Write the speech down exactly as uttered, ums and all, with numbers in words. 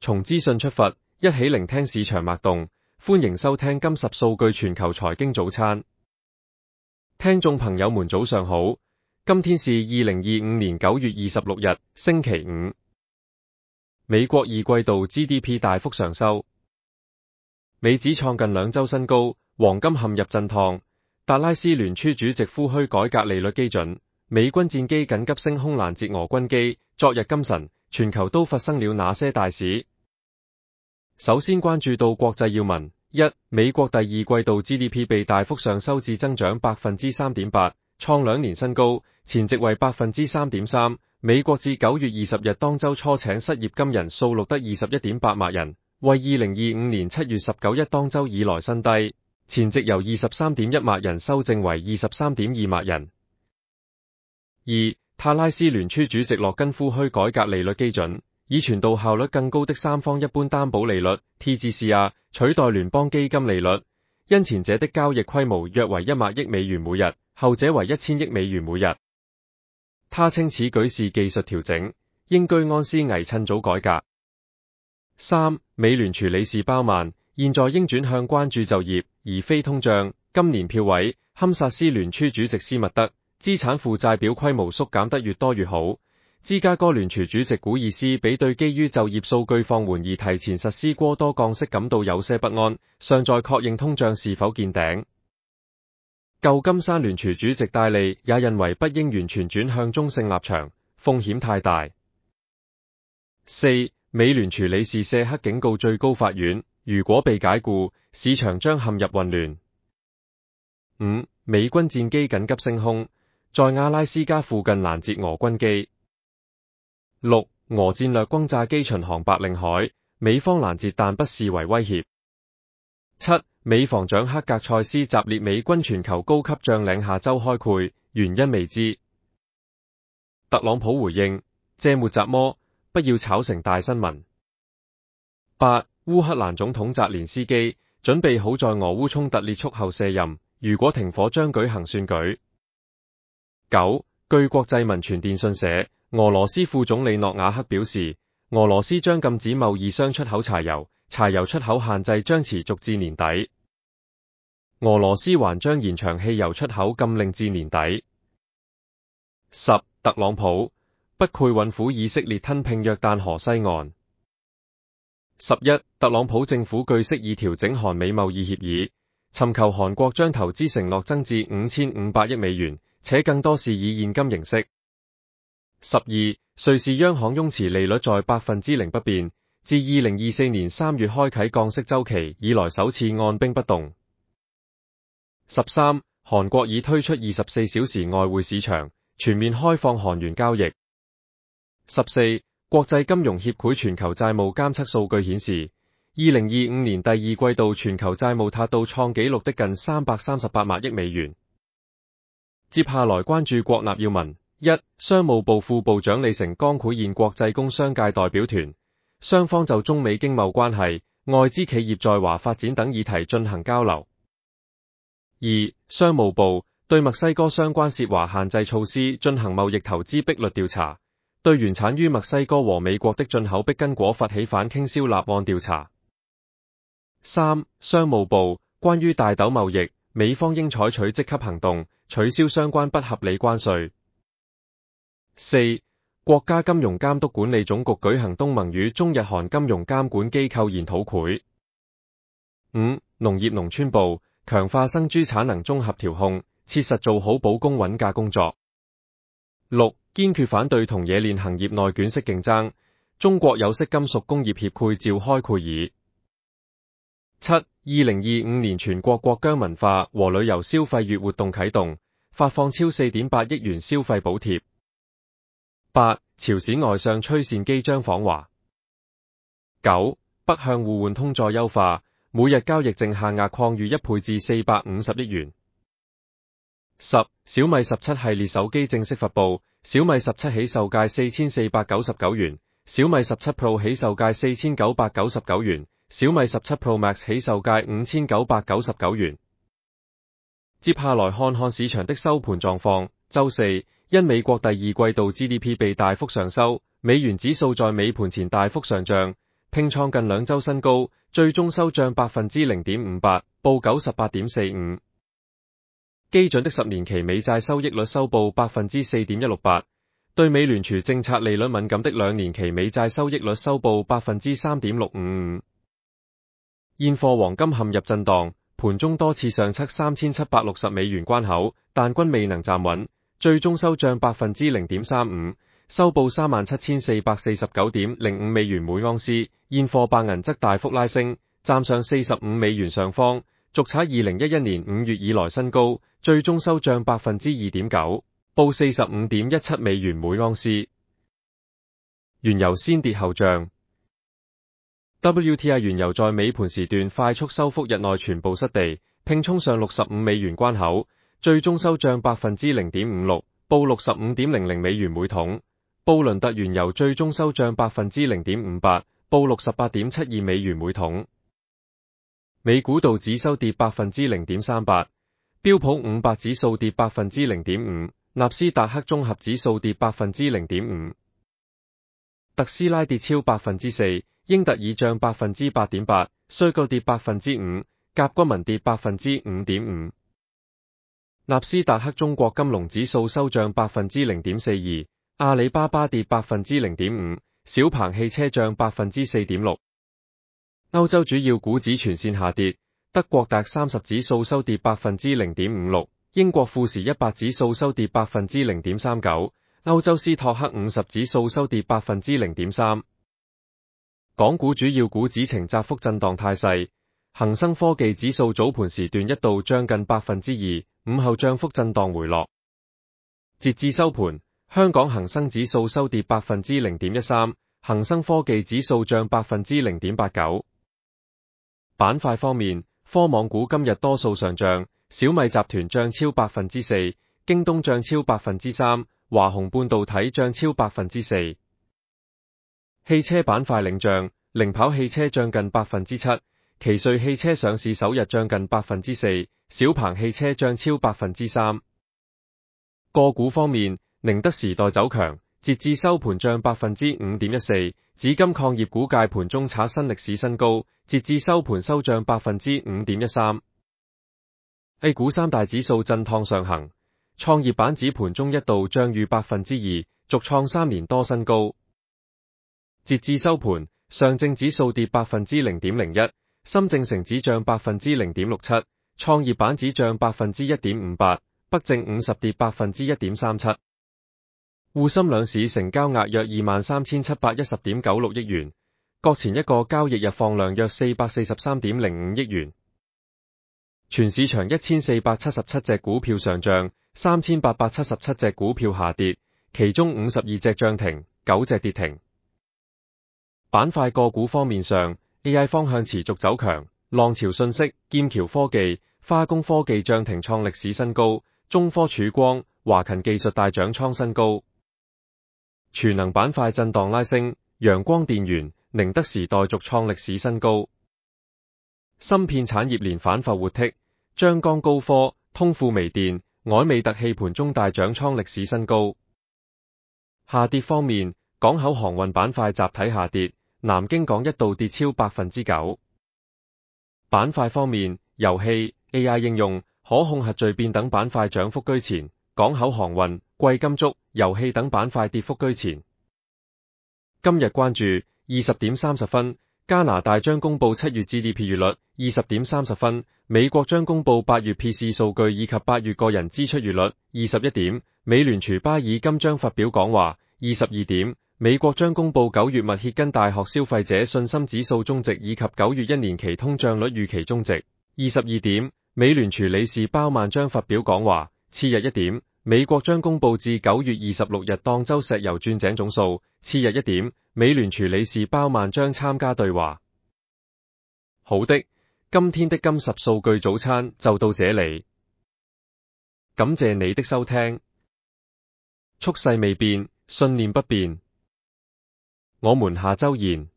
從資訊出發，一起聆聽市場脈動。歡迎收聽今十數據全球財經早餐。聽眾朋友們早上好，今天是二零二五年九月二十六日，星期五。美國二季度 G D P 大幅上修，美指創近兩周新高，黃金陷入震盪。達拉斯聯儲主席呼籲改革利率基準，美軍戰機緊急升空攔截俄軍機。昨日今晨，全球都發生了哪些大事？首先關注到國際要聞：一、美國第二季度 G D P 被大幅上修至增長百分之三點八，創兩年新高，前值為百分之三點三。美國至九月二十日當周初請失業金人數錄得二十一點八萬人，為二零二五年七月十九日當周以來新低，前值由二十三點一萬人修正為二十三點二萬人。二、達拉斯聯儲主席洛根呼籲改革利率基準，以傳導效率更高的三方一般擔保利率 T G C R 取代聯邦基金利率，因前者的交易規模約為一萬億美元每日，後者為一千億美元每日。他稱此舉是技術調整，應居安思危，趁早改革。三、美聯儲理事鮑曼現在應轉向關注就業，而非通脹。今年票委堪薩斯聯儲主席斯密德資產負債表規模縮減得越多越好。芝加哥聯儲主席古爾斯比對基於就業數據放緩而提前實施過多降息感到有些不安，尚在確認通脹是否見頂。舊金山聯儲主席戴利也認為不應完全轉向中性立場，風險太大。四、美聯儲理事謝克警告最高法院，如果被解僱，市場將陷入混亂。五、美軍戰機緊急升空，在阿拉斯加附近攔截俄軍機。六、俄戰略轟炸機巡航白令海，美方攔截但不視為威脅。七、美防長克格塞斯集列美軍全球高級將領下周開會，原因未知。特朗普回應：這沒什麼，不要炒成大新聞。八、烏克蘭總統澤連斯基準備好在俄烏衝突結束後卸任，如果停火將舉行選舉。九、據國際文傳電訊社，俄羅斯副總理諾瓦克表示，俄羅斯將禁止貿易商出口柴油，柴油出口限制將持續至年底。俄羅斯還將延長汽油出口禁令至年底。十、特朗普不愧允撫以色列吞併約旦河西岸。十一、特朗普政府據悉已調整韓美貿易協議，尋求韓國將投資承諾增至五千五百億美元，且更多是以現金形式。十二、瑞士央行擁持利率在百分之零不變，自二零二四年三月開啟降息週期以來首次按兵不動。十三、韓國已推出二十四小時外匯市場，全面開放韓元交易。十四、國際金融協會全球債務監測數據顯示，二零二五年第二季度全球債務達到創紀錄的近三百三十八萬億美元。接下來關注國納要聞：一、商務部副部長李成鋼會見國際工商界代表團，雙方就中美經貿關係、外資企業在華發展等議題進行交流。二、商務部對墨西哥相關涉華限制措施進行貿易投資壁壘調查，對原產於墨西哥和美國的進口碧根果發起反傾銷立案調查。三、商務部關於大豆貿易，美方應採取即刻行動，取消相關不合理關稅。四、國家金融監督管理總局舉行東盟與中日韓金融監管機構研討會。五、農業農村部強化生豬產能綜合調控，切實做好保供穩價工作。六、堅決反對同冶煉行業內捲式競爭，中國有色金屬工業協會召開會議。七、二零二五年全國國疆文化和旅遊消費月活動啟動，發放超四點八億元消費補貼。八、朝鮮外相崔善基將訪華。九、北向互換通再優化，每日交易淨限額擴逾一倍至四百五十億元。十、小米十七系列手機正式發布，小米十七起售價四千四百九十九元，小米十七 Pro 起售價四千九百九十九元，小米十七 Pro Max 起售價五千九百九十九元。接下來看看市場的收盤狀況。周四，因美國第二季度 G D P 被大幅上修，美元指數在尾盤前大幅上漲， 拼創近兩週新高，最終收漲百分之零點五八，報九十八點四五。基準的十年期美債收益率收報百分之四點一六八，對美聯儲政策利率敏感的兩年期美債收益率收報百分之三點六五五。現貨黃金陷入震盪，盤中多次上測三千七百六十美元關口，但均未能站穩，最終收漲百分之零點三五，收報三萬七千四百四十九點零五美元每盎司。現貨白銀則大幅拉升，站上四十五美元上方，續踩二零一一年五月以來新高，最終收漲百分之二點九，報四十五點一七美元每盎司。原油先跌後漲。W T I 原油在尾盤時段快速收復日內全部失地，拼衝上六十五美元關口，最終收漲百分之零點五六，報六十五點零零美元每桶。布倫特原油最終收漲百分之零點五八，報六十八點七二美元每桶。美股道指收跌百分之零點三八，標普五百指數跌百分之零點五，納斯達克綜合指數跌百分之零點五，特斯拉跌超百分之四，英特爾漲百分之八點八，瑞銀跌百分之五，甲骨文跌百分之五點五。納斯達克中國金龍指數收漲百分之零點四二，阿里巴巴跌百分之零點五，小鵬汽車漲百分之四點六。歐洲主要股指全線下跌，德國達三十指數收跌百分之零點五六，英國富時一百指數收跌百分之零點三九，歐洲斯托克五十指數收跌百分之零點三。港股主要股指呈窄幅震盪態勢，恒生科技指數早盤時段一度漲近百分之二，午後漲幅震盪回落。截至收盤，香港恒生指數收跌百分之零點一三，恒生科技指數漲百分之零點八九。板塊方面，科網股今日多數上漲，小米集團漲超百分之四，京東漲超百分之三，華虹半導體漲超百分之四。汽車板塊領漲，零跑汽車漲近百分之七，奇瑞汽車上市首日漲近百分之四，小鵬汽車漲超百分之三。個股方面，寧德時代走強，截至收盤漲百分之五點一四，紫金礦業股界盤中刷新歷史新高，截至收盤收漲百分之五點一三。A 股三大指數震盪上行，創業板指盤中一度漲逾百分之二，續創三年多新高。截至收盤，上證指數跌百分之零點零一，深證成指漲百分之零點六七，創業板指漲百分之一點五八，北證五十跌百分之一點三七。滬深兩市成交額約二萬三千七百一十點九六億元，各前一個交易日放量約四百四十三點零五億元。全市場一千四百七十七隻股票上漲，三千八百七十七隻股票下跌，其中五十二隻漲停，九隻跌停。板塊個股方面上 ，A I 方向持續走強，浪潮信息、劍橋科技、化工科技漲停創歷史新高，中科曙光、華勤技術大漲創新高。儲能板塊震盪拉升，陽光電源、寧德時代續創歷史新高。芯片產業連反復活剔，張江高科、通富微電、凱美特氣盤中大漲創歷史新高。下跌方面，港口航運板塊集體下跌，南京港一度跌超百分之九。板塊方面，遊戲、A I 應用、可控核聚變等板塊漲幅居前，港口航運、貴金屬、遊戲等板塊跌幅居前。今日關注二十點三十分，加拿大將公布七月 G D P 月率；二十點三十分，美國將公布八月 P C 數據以及八月個人支出月率；二十一點，美聯儲巴爾金將發表講話；二十二點，美國將公布九月密歇根大學消費者信心指數終值以及九月一年期通脹率預期終值；二十二點，美聯儲理事鮑曼將發表講話；次日一點，美國將公布至九月二十六日當周石油鑽井總數；次日一點，美聯儲理事鮑曼將參加對話。好的，今天的金十數據早餐就到這裡，感謝你的收聽。蓄勢未變，信念不變。我們下周見。